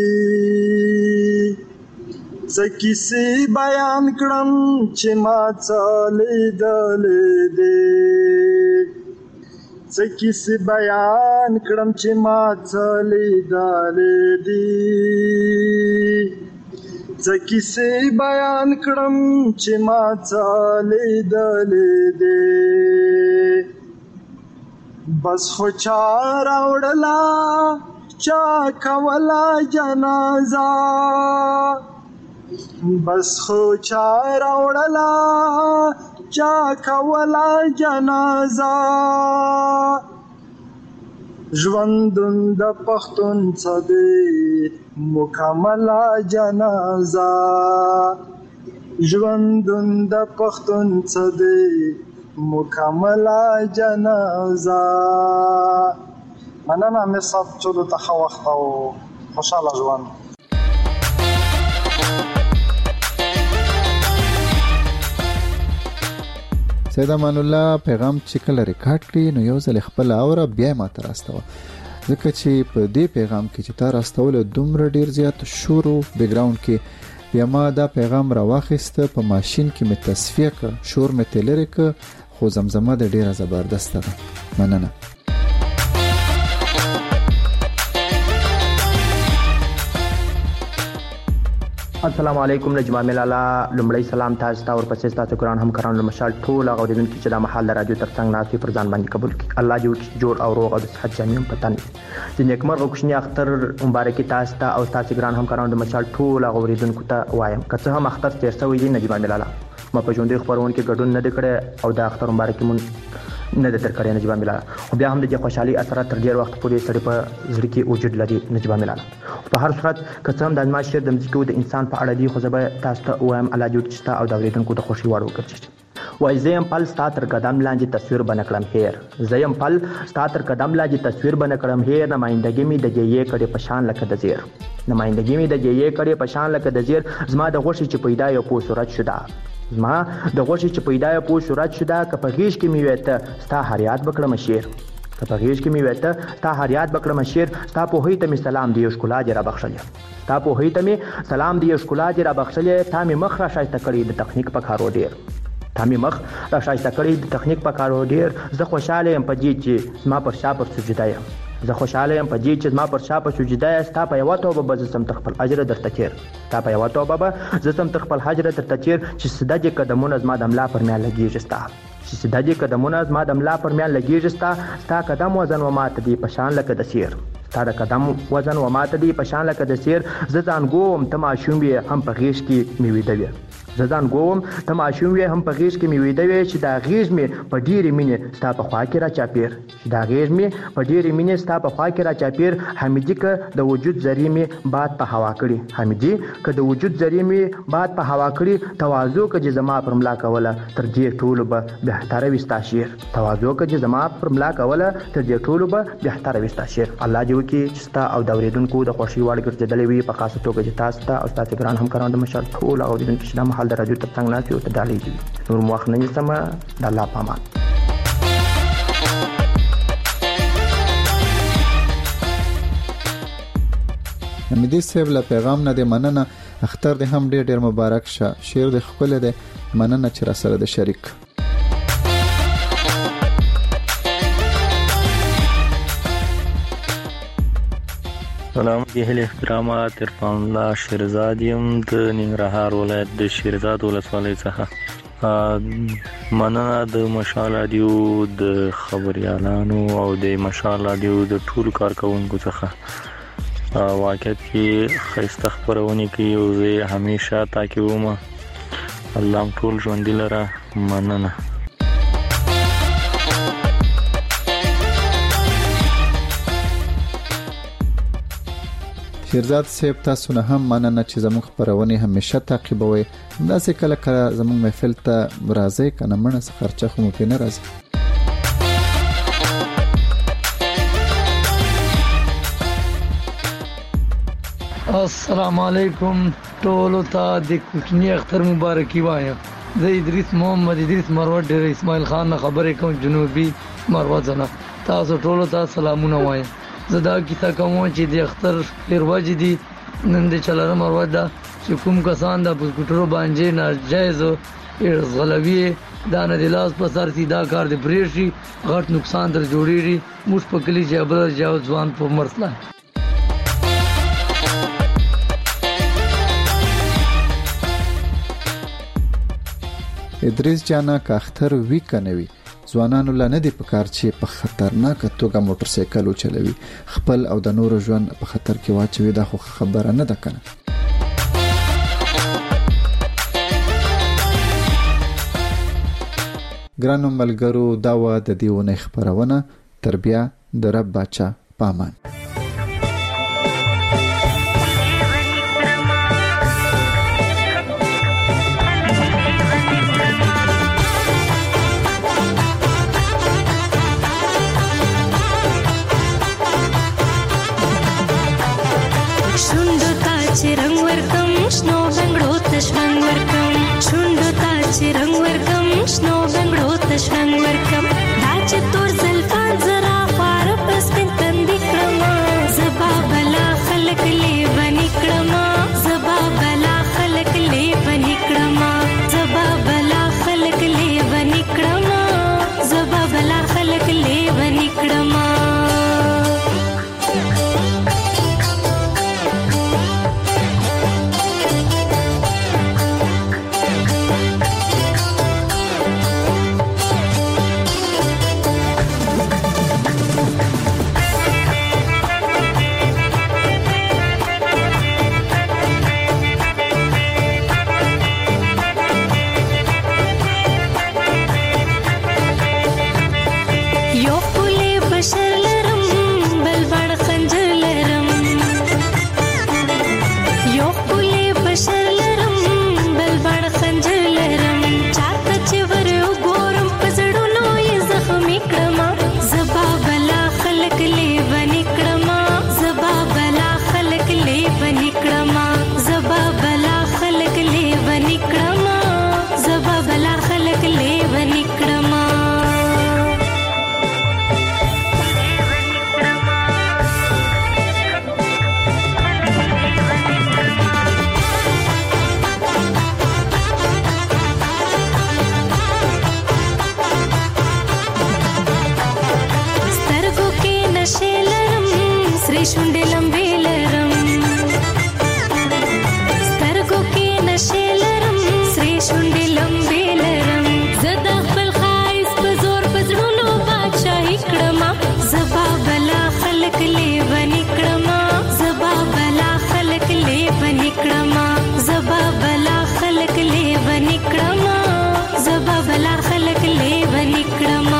څه کیسې بیان کړم چې ما څه لیدلې دي څه کیسې بیان کړم چې ما څه لیدلې دي څه کیسې بیان کړم چې ما څه لیدلې دي بس خو چا راوړله چا کوله جنازه بس خو چا راوړله چا کوله جنازه ژوندون د پښتون څه دی مکمله جنازه ژوندون د پښتون څه دی مکمله جنازه. مننه امیر صاحب، ټولو ته ښه وخت او خوشحاله ژوند. سید امان الله پیغام چې کله ریکارډ کړي نو یو ځل خپل اوره بیا ما ته راستوه، ځکه چې په دې پیغام کې چې تا راستول دومره ډیر زیات شور او بیک ګراوند کې بیا ما دا پیغام راواخیسته په ماشين کې مې تصفیه کړ، شور مې تلری کړ، خو زمزمه د ډیره زبردسته ده. مننه. السلام علیکم نجمه ملاله، لمړی سلام تاسو ته او پسې تاسو ګران همکارانو مشال ټول غوډیدونکو چې د محل رادیو ترڅنګ ناسي پر ځان باندې قبول کړي. الله دې جوړ او روغ او د صحت جامې پتن چې نیکمرغه کوشنی اختر مبارکي تاسو ته او تاسو ګران همکارانو د مشال ټول غوډیدونکو ته وایم که څه هم اختر تیر شوی دی نجمه ملاله ما په ژوندۍ خبرونه کې ګډون نه کړي او د اختر مبارکي مون نه د تر کړی نجمه ملاله، خو بیا هم د خوشحالي اثرات تر ډیر وخت پورې سړی په زړه کې وجود لري نجمه ملاله. په هر صورت که څه هم د ما شعر د مځکو د انسان په اړه دی، خو زه به تاسو ته وایم الله دې چې او د اوریدونکو د خوشي وړ وکړي. وای زیم پل ستا تر قدم لاندې تصویر بنکړم هیر زیم پل ستا تر قدم لاندې تصویر بنکړم هیر نمائندګي می د جې کړي پشان لکه د زیر نمائندګي می د جې کړي پشان لکه د زیر زما د غوښې چې پیدا یو په صورت شودا زما د غوښې چې پیدا یو په صورت شودا که په غیش کې می وته ستا هر یاد بکړم شیر که په غیش کې می وته ستا هر یاد بکړم شیر ستا په هی ته می سلام دی ښکلا دی را بخښلې تا په هی ته می سلام دی ښکلا دی را بخښلې تا می مخ را شایسته کړی د تخنیک په کارو ډیر تا می مخ را شایسته کړی د تخنیک په کارو ډیر زه خوشاله یم په دې چې ما پر شا پر سجده یم زه خوشاله یم په دې چې ما پر شا پر سجده یم ستا په یو توبه به زم خپل اجر درته تیر تا په یو توبه به زم خپل حجر درته تیر چې سده دې قدمونه زما د ملا پر میا لګیږي ستا چې سده دې قدمونه زما د ملا پر میا لګیږي ستا قدم وزن و ماته دی پشان لکه د سیر تا د قدم وزن و ماته دی پشان لکه د سیر زه ځان ګوم ته ماشوم وې هم په غیږ کې مې ویده وې زه ځان ګوم ته ماشوم وې هم په غیږ کې مې ویده وې چې دا غیږ مې په ډېرې مینې ستا په خوا کې را چاپېر چې دا غیږ مې په ډېرې مینې ستا په خوا کې را چاپېر حمیدي که د وجود ذرې مې باد په هوا کړي حمیدي که د وجود ذرې مې باد په هوا کړي تواضع که چې زما پر ملا کوله تر دې ټولو به بهتره وي ستا شعر تواضع که چې زما پر ملا کوله تر دې ټولو به بهتره وي ستا شعر الله دې وکړي چې ستا او د اورېدونکو د خوښۍ وړ ګرځېدلی وي په خاصه توګه چې تاسو ته او ستاسو ګران همکارانو د مشال ټول اورېدونکي چې دا مهال د راډیو تر څنګ ناست وي ورته ډالۍ دي نور مو وخت نه نیسمه د الله په امان حمیدي صاحب له پیغام نه د مننه اختر دې هم ډېر مبارک شه شعر دې ښکلی دی مننه چې را سره د شریک سلام جهل احترامات عرفان الله شیرزاد یم د ننګرهار ولایت د شیرزاد ولسوالۍ څخه مننه د مشال رادیو د خبريالانو او د مشال رادیو د ټول کارکونکو څخه واقعیت کې خسته خبرونه کوي او زه همیشه تاکیوم الله ټول ژوند لره مننه شیرزاد صاحب تاسو نه هم مننه چې زموږ خبرونه همیشه تعقیبوي داسې کله کله زموږ محفل ته راځي کنه منه څه خرچه خو مو په نه راځي السلام علیکم ټول ته د کوټنی اختر مبارکي وایم زه ادریس محمد ادریس مروت ډیر اسماعیل خان خبرې کوم جنوبي مروت نه تاسو ټول ته سلامونه وایم زدا کیسه کوم چې د اختر پیرواج دي نن د چلره مروت دا چې کوم کسان د بسکټرو باندې ناجایز غلوی دا نه د لاس په سر سیدا کار دی پریشي غټ نقصان در جوړیږي موږ په کلی جبر جاو ځوان په مرسله ادریس جانا کا اختر وی کنوي ځوانانو لنه دي په کار چې په خطرناک توګه موټر سایکل چلوي خپل او د نورو ژوند په خطر کې واچوي دا خو خبره نه ده کنه ګرانو ملګرو دا و د دیونه خبرونه تربیه د رب بچا پامان रंग वर्कम स्नो बंगड़ो तशरंग वर्कम शुंडो ताचे रंग वर्कम स्नो बंगड़ो तशरंग वर्कम दाचे तोर सल्फान जरा फार बस पिन तंदी क्रमा जबा बला खलक ले बनी क्रमा जबा बला खलक ले बनी क्रमा जबा बला खलक ले बनी क्रमा जबा बला खलक ले बनी क्रमा نشې لرم سرې شونډې لمبې لرم سترګو کې نشې لرم سرې شونډې لمبې لرم زه د خپل ښایست په زور په زړونو بادشاهي کړمه زبا بلا خلک لیوني کړمه زبا بلا خلک لیوني کړمه زبا بلا خلک لیوني کړمه زبا بلا خلک لیوني کړمه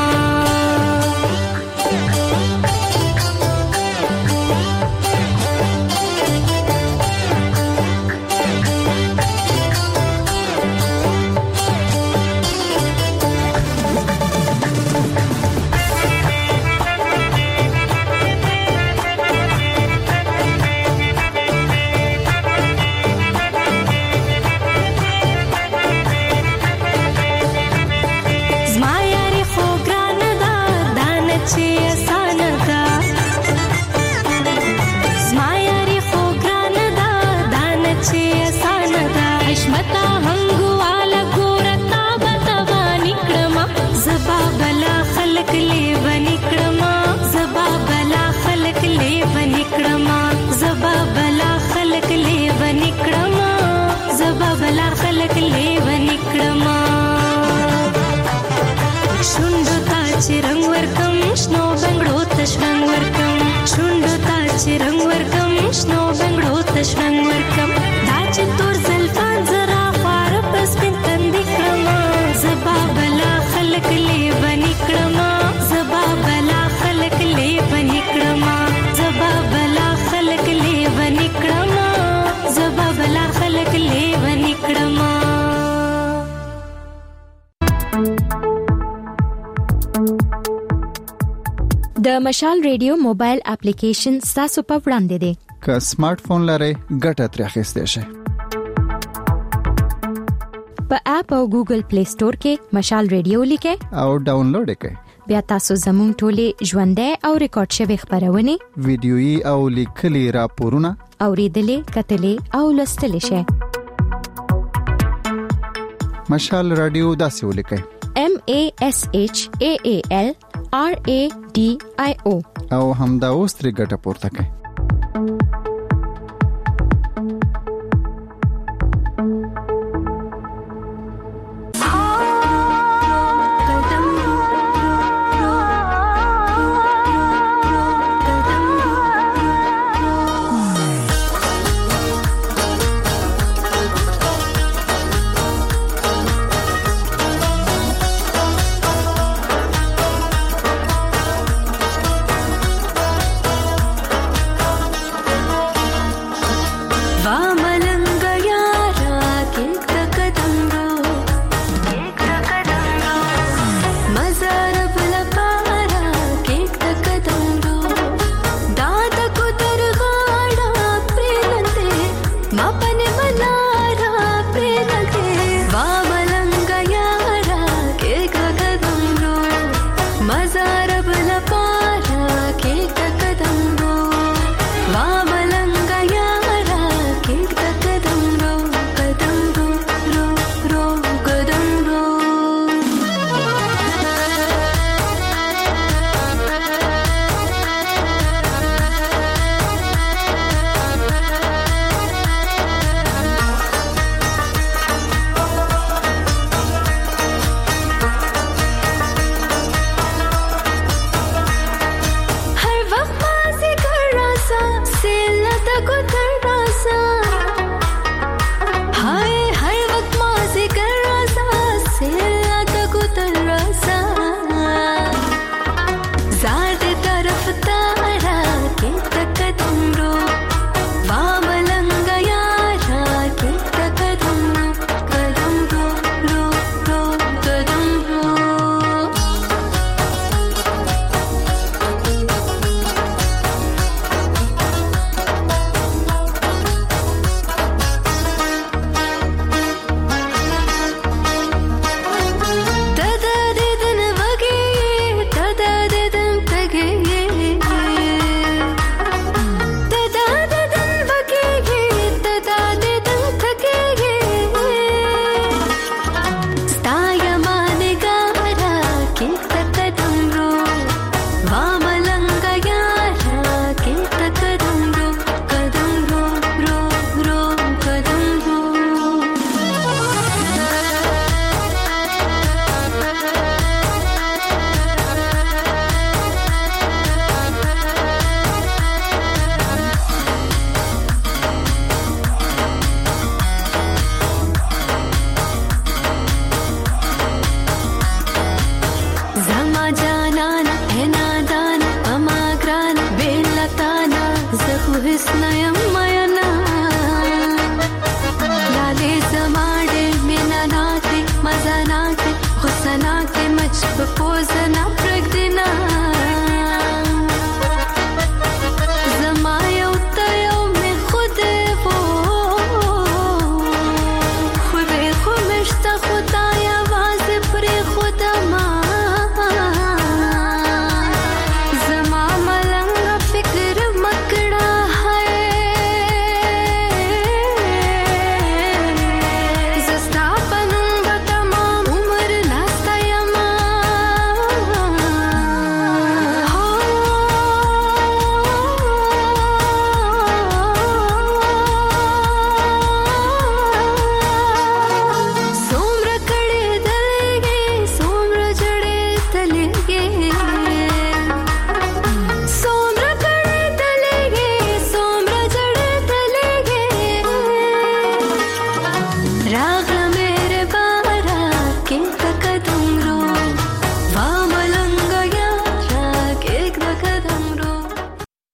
د مشال ریډیو موبایل اپلیکیشن تاسو په وړاندې دی که سمارټ فون لرئ ګټه ترې اخیستئ شئ په اپ او ګوګل پلی سٹور کې مشال ریډیو لیکئ او ډاونلوډ یې کړئ بیا تاسو زموږ ټولې ژوندۍ او ریکارډ شوی خبرونه ویډیويي او لیکلي راپورونه اوریدلې کتلې او لوستلې شئ مشال رادیو داسې ولیکئ MASHAALRADIO او همدا اوس ترې ګټه پورته کړئ